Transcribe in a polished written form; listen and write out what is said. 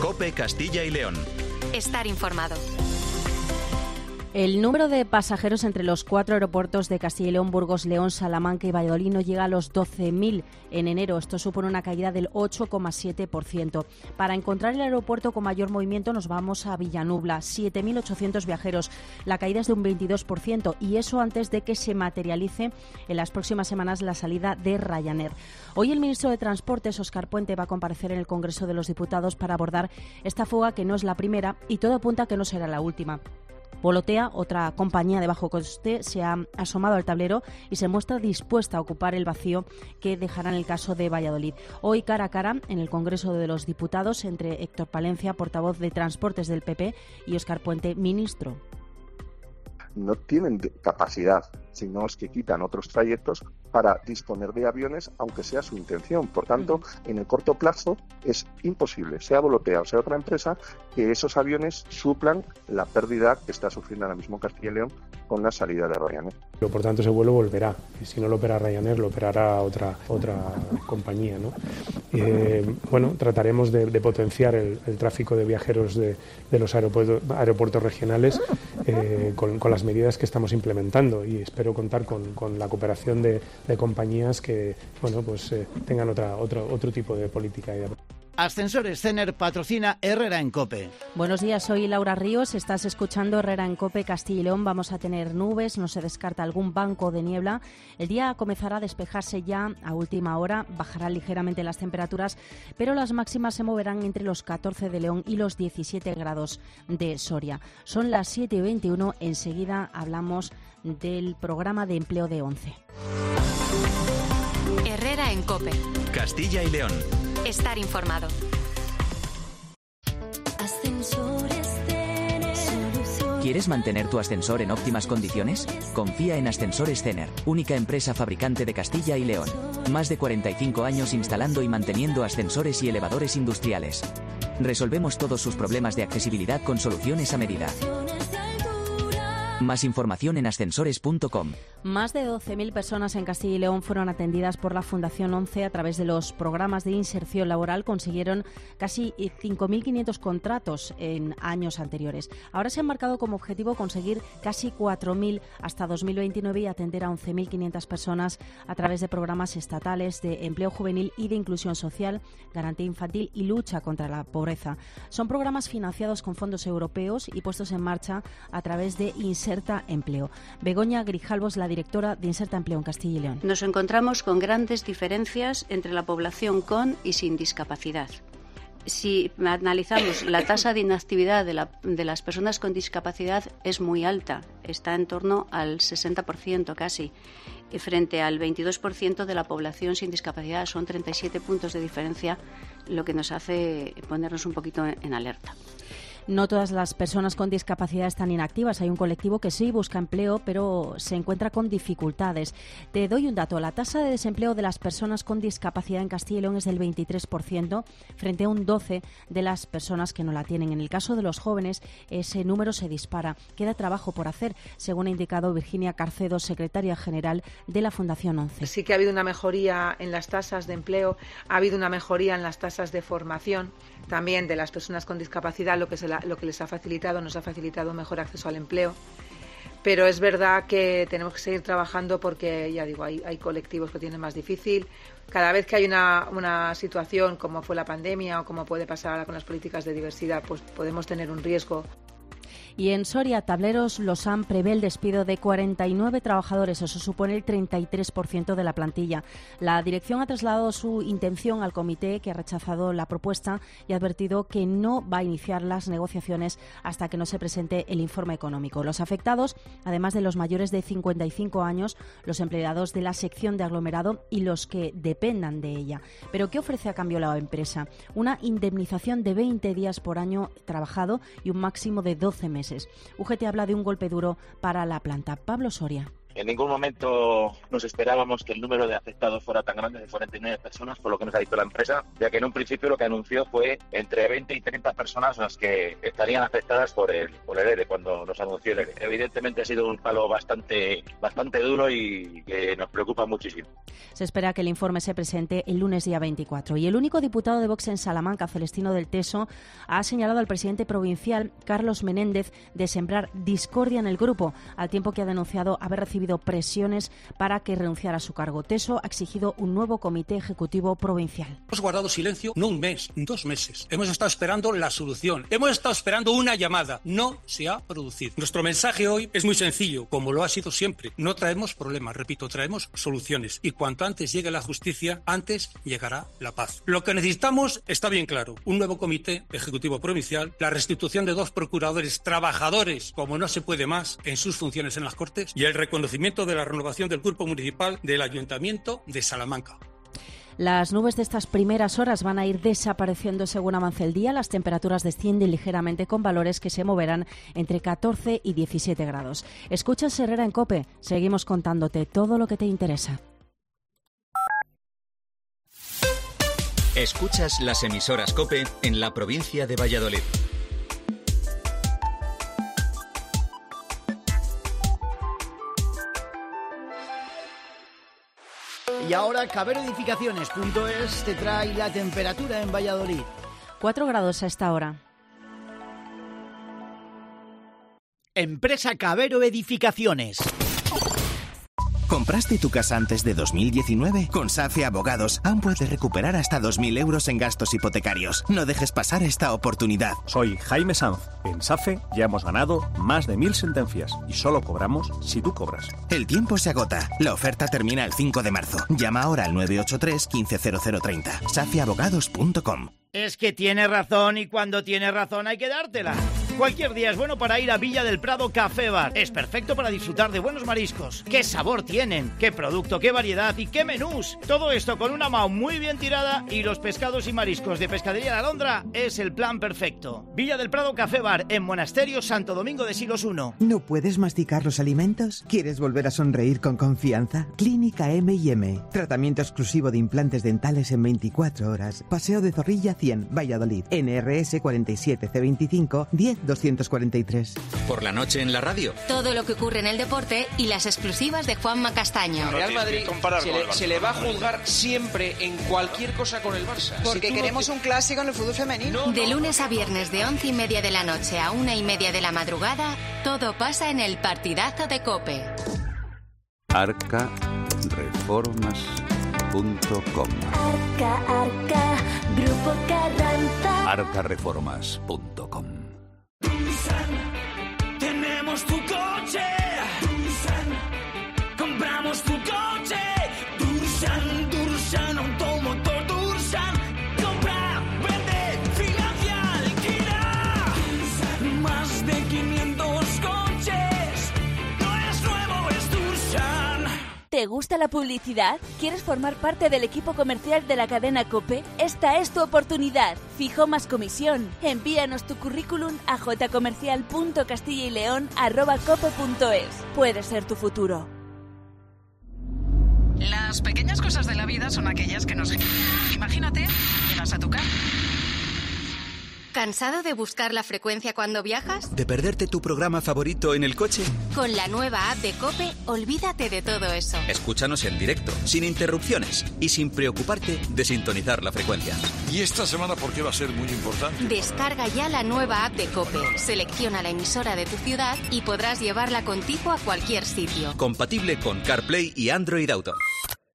COPE Castilla y León. Estar informado. El número de pasajeros entre los 4 aeropuertos de Castilla y León, Burgos, León, Salamanca y Valladolid no llega a los 12.000 en enero. Esto supone una caída del 8,7%. Para encontrar el aeropuerto con mayor movimiento nos vamos a Villanubla, 7.800 viajeros. La caída es de un 22% y eso antes de que se materialice en las próximas semanas la salida de Ryanair. Hoy el ministro de Transportes, Óscar Puente, va a comparecer en el Congreso de los Diputados para abordar esta fuga que no es la primera y todo apunta a que no será la última. Volotea, otra compañía de bajo coste, se ha asomado al tablero y se muestra dispuesta a ocupar el vacío que dejará en el caso de Valladolid. Hoy cara a cara en el Congreso de los Diputados entre Héctor Palencia, portavoz de Transportes del PP, y Óscar Puente, ministro. No tienen capacidad, sino es que quitan otros trayectos para disponer de aviones, aunque sea su intención. Por tanto, en el corto plazo es imposible, sea Volotea o sea otra empresa, que esos aviones suplan la pérdida que está sufriendo ahora mismo Castilla y León con la salida de Ryanair. Por tanto, ese vuelo volverá. Y si no lo opera Ryanair, lo operará otra compañía, ¿no? Trataremos de potenciar el tráfico de viajeros de los aeropuertos regionales con las medidas que estamos implementando, y espero contar con la cooperación de compañías que tengan otro tipo de política. Ascensores Cener patrocina Herrera en COPE. Buenos días, soy Laura Ríos, estás escuchando Herrera en COPE Castilla y León. Vamos a tener nubes, no se descarta algún banco de niebla. El día comenzará a despejarse ya a última hora, bajarán ligeramente las temperaturas, pero las máximas se moverán entre los 14 de León y los 17 grados de Soria. Son las 7:21, enseguida hablamos del programa de empleo de ONCE. Herrera en COPE. Castilla y León. Estar informado. ¿Quieres mantener tu ascensor en óptimas condiciones? Confía en Ascensores Cener, única empresa fabricante de Castilla y León. Más de 45 años instalando y manteniendo ascensores y elevadores industriales. Resolvemos todos sus problemas de accesibilidad con soluciones a medida. Más información en ascensores.com. Más de 12.000 personas en Castilla y León fueron atendidas por la Fundación ONCE a través de los programas de inserción laboral. Consiguieron casi 5.500 contratos en años anteriores. Ahora se han marcado como objetivo conseguir casi 4.000 hasta 2029 y atender a 11.500 personas a través de programas estatales de empleo juvenil y de inclusión social, garantía infantil y lucha contra la pobreza. Son programas financiados con fondos europeos y puestos en marcha a través de Inserta Empleo. Begoña Grijalvo es la directora de Inserta Empleo en Castilla y León. Nos encontramos con grandes diferencias entre la población con y sin discapacidad. Si analizamos la tasa de inactividad de las personas con discapacidad, es muy alta, está en torno al 60% casi, y frente al 22% de la población sin discapacidad. Son 37 puntos de diferencia, lo que nos hace ponernos un poquito en alerta. No todas las personas con discapacidad están inactivas. Hay un colectivo que sí busca empleo, pero se encuentra con dificultades. Te doy un dato. La tasa de desempleo de las personas con discapacidad en Castilla y León es del 23%, frente a un 12% de las personas que no la tienen. En el caso de los jóvenes, ese número se dispara. Queda trabajo por hacer, según ha indicado Virginia Carcedo, secretaria general de la Fundación ONCE. Sí que ha habido una mejoría en las tasas de empleo, ha habido una mejoría en las tasas de formación también de las personas con discapacidad, lo que les ha facilitado, nos ha facilitado mejor acceso al empleo. Pero es verdad que tenemos que seguir trabajando porque, ya digo, hay colectivos que tienen más difícil. Cada vez que hay una situación como fue la pandemia o como puede pasar ahora con las políticas de diversidad, pues podemos tener un riesgo. Y en Soria, Tableros Losán prevé el despido de 49 trabajadores. Eso supone el 33% de la plantilla. La dirección ha trasladado su intención al comité, que ha rechazado la propuesta y ha advertido que no va a iniciar las negociaciones hasta que no se presente el informe económico. Los afectados, además de los mayores de 55 años, los empleados de la sección de aglomerado y los que dependan de ella. ¿Pero qué ofrece a cambio la empresa? Una indemnización de 20 días por año trabajado y un máximo de 12 meses. UGT habla de un golpe duro para la planta. Pablo Soria. En ningún momento nos esperábamos que el número de afectados fuera tan grande, de 49 personas, por lo que nos ha dicho la empresa, ya que en un principio lo que anunció fue entre 20 y 30 personas las que estarían afectadas por el ERE cuando nos anunció el ERE. Evidentemente ha sido un palo bastante duro y que nos preocupa muchísimo. Se espera que el informe se presente el lunes día 24. Y el único diputado de Vox en Salamanca, Celestino del Teso, ha señalado al presidente provincial, Carlos Menéndez, de sembrar discordia en el grupo, al tiempo que ha denunciado haber recibido presiones para que renunciara a su cargo. Teso ha exigido un nuevo comité ejecutivo provincial. Hemos guardado silencio no un mes, 2 meses. Hemos estado esperando la solución. Hemos estado esperando una llamada. No se ha producido. Nuestro mensaje hoy es muy sencillo, como lo ha sido siempre. No traemos problemas, repito, traemos soluciones. Y cuanto antes llegue la justicia, antes llegará la paz. Lo que necesitamos está bien claro. Un nuevo comité ejecutivo provincial, la restitución de 2 procuradores trabajadores, como no se puede más, en sus funciones en las Cortes, y el reconocimiento de la renovación del cuerpo municipal del Ayuntamiento de Salamanca. Las nubes de estas primeras horas van a ir desapareciendo según avance el día. Las temperaturas descienden ligeramente con valores que se moverán entre 14 y 17 grados. Escuchas Herrera en COPE. Seguimos contándote todo lo que te interesa. Escuchas las emisoras COPE en la provincia de Valladolid. Y ahora caberoedificaciones.es te trae la temperatura en Valladolid. 4 grados a esta hora. Empresa Cabero Edificaciones. ¿Compraste tu casa antes de 2019? Con SAFE Abogados aún puedes recuperar hasta 2.000 euros en gastos hipotecarios. No dejes pasar esta oportunidad. Soy Jaime Sanz. En SAFE ya hemos ganado más de 1.000 sentencias y solo cobramos si tú cobras. El tiempo se agota. La oferta termina el 5 de marzo. Llama ahora al 983 150030. safeabogados.com. Es que tiene razón y cuando tiene razón hay que dártela. Cualquier día es bueno para ir a Villa del Prado Café Bar. Es perfecto para disfrutar de buenos mariscos. ¿Qué sabor tienen? ¿Qué producto? ¿Qué variedad? ¿Y qué menús? Todo esto con una MAU muy bien tirada y los pescados y mariscos de Pescadería La Alondra es el plan perfecto. Villa del Prado Café Bar en Monasterio Santo Domingo de Silos 1. ¿No puedes masticar los alimentos? ¿Quieres volver a sonreír con confianza? Clínica M&M. Tratamiento exclusivo de implantes dentales en 24 horas. Paseo de Zorrilla 100, Valladolid. NRS 47C25 10243. Por la noche en la radio. Todo lo que ocurre en el deporte y las exclusivas de Juanma Castaño. Al Real Madrid se le va a juzgar siempre en cualquier cosa con el Barça. Porque queremos un clásico en el fútbol femenino. De lunes a viernes de 11:30 de la noche a 1:30 de la madrugada, todo pasa en el partidazo de COPE. Arcareformas.com. Arca, Grupo Carranza. Arcareformas.com. Tenemos tu coche. Compramos tu coche. Dursan, automotor Dursan. Compra, vende, financia, alquila. Más de 500 coches. No es nuevo, es Dursan. ¿Te gusta la publicidad? ¿Quieres formar parte del equipo comercial de la cadena COPE? Esta es tu oportunidad. Fijo más comisión. Envíanos tu currículum a jcomercial.castillaileon@cope.es. Puede ser tu futuro. Las pequeñas cosas de la vida son aquellas que nos... Imagínate que vas a tu casa. ¿Cansado de buscar la frecuencia cuando viajas? ¿De perderte tu programa favorito en el coche? Con la nueva app de COPE, olvídate de todo eso. Escúchanos en directo, sin interrupciones y sin preocuparte de sintonizar la frecuencia. ¿Y esta semana por qué va a ser muy importante? Descarga ya la nueva app de COPE. Selecciona la emisora de tu ciudad y podrás llevarla contigo a cualquier sitio. Compatible con CarPlay y Android Auto.